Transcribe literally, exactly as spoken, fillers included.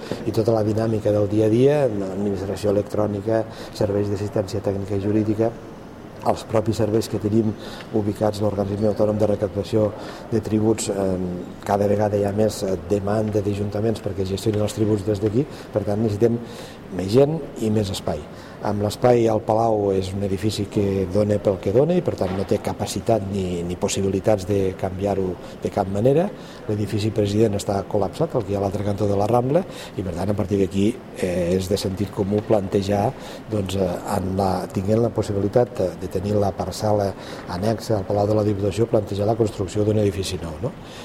i tota la dinàmica del dia a dia, administració electrònica, serveis d'assistència tècnica i jurídica, els propis serveis que tenim ubicats l'organisme autònom de recaptació de tributs, eh, cada vegada hi ha més demanda d'ajuntaments perquè gestionen els tributs des d'aquí, per tant necessitem més gent i més espai. Amb l'espai al Palau és un edifici que dona pel que dona i per tant no té capacitat ni, ni possibilitats de canviar-ho de cap manera. L'edifici president està col·lapsat, el que hi ha a l'altre cantó de la Rambla, i per tant a partir d'aquí eh, és de sentit comú plantejar, doncs, eh, en la, tinguent la possibilitat de tenir la parcel·la anexa al Palau de la Diputació, plantejar la construcció d'un edifici nou, no?